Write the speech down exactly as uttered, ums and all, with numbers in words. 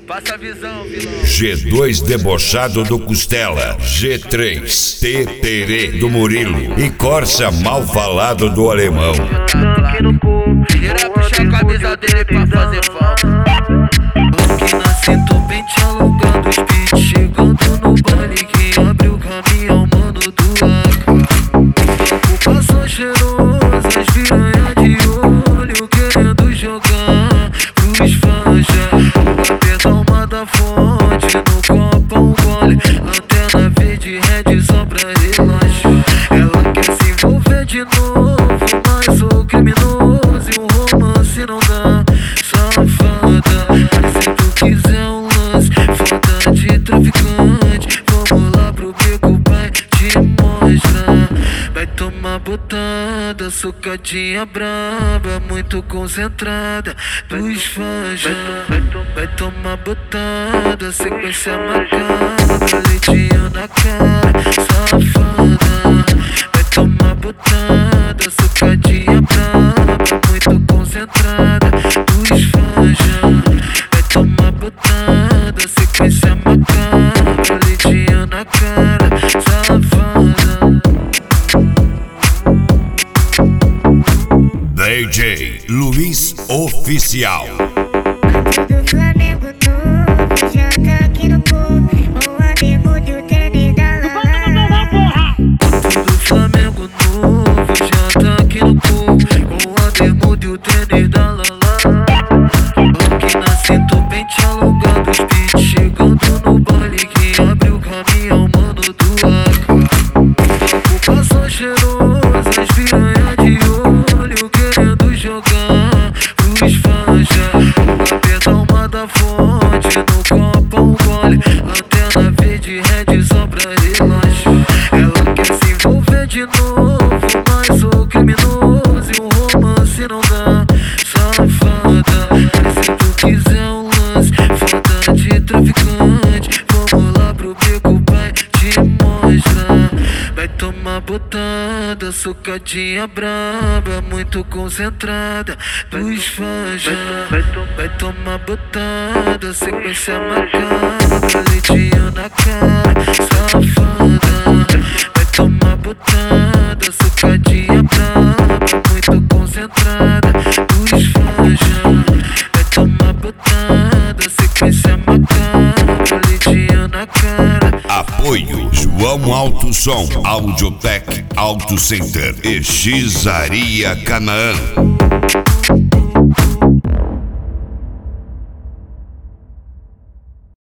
Passa a visão, vilão. G dois debochado do Costela, G três Teterê do Murilo e Corsa mal falado do Alemão. Vira puxa a camisa dele pra fazer falta. Aqui na cinta o pente alongando os beats, chegando no baile que abre o caminhão, mano do A K. O passou cheiroso, as piranha de olho querendo jogar pros fãs já. Aperta uma da fonte, no copo um gole, lanterna verde red só pra relaxar. Ela quer se envolver de novo, mas sou criminoso e um romance não dá. Safada, mas se tu quiser um lance, foda de traficante, vamos lá pro beco, pai te mostrar. Vai tomar botada, socadinha braba, muito concentrada dos fãs já. Vai, to vai tomar botada, sequência macabra, leitinho na cara, safada. Vai tomar botada, socadinha braba, muito concentrada dos fãs já. Vai tomar botada, sequência macabra, leitinho na cara, safada. D J Luiz Oficial. Do Flamengo novo, já tá aqui no povo. O amigo do tênis da Lala. Do Flamengo novo, já tá aqui no povo. Com a bermuda e o tênis da Lala. Aqui na cinta o pente alongando os beats, chegando no baile que abre o caminhão, mano do A K. O passou cheiroso, as piranha de olho querendo jogar pros fãs já. Aperta uma da fonte, no copo um gole, lanterna verde red só pra relaxar. Ela quer se envolver de novo, mas sou criminoso e um romance não dá. Safada, mas se tu quiser um lance, foda de traficante, vamos lá pro beco, pai te mostrar. Vai tomar botada, socadinha braba, muito concentrada dos fãs já. Vai, to vai tomar botada, sequência macabra, leitinho na cara, safada. Vai tomar botada, socadinha braba, muito concentrada dos fãs já. Vai tomar botada, sequência macabra, leitinho na cara. Apoio João Alto Som, Audiotech Auto Center e Xizaria Canaã.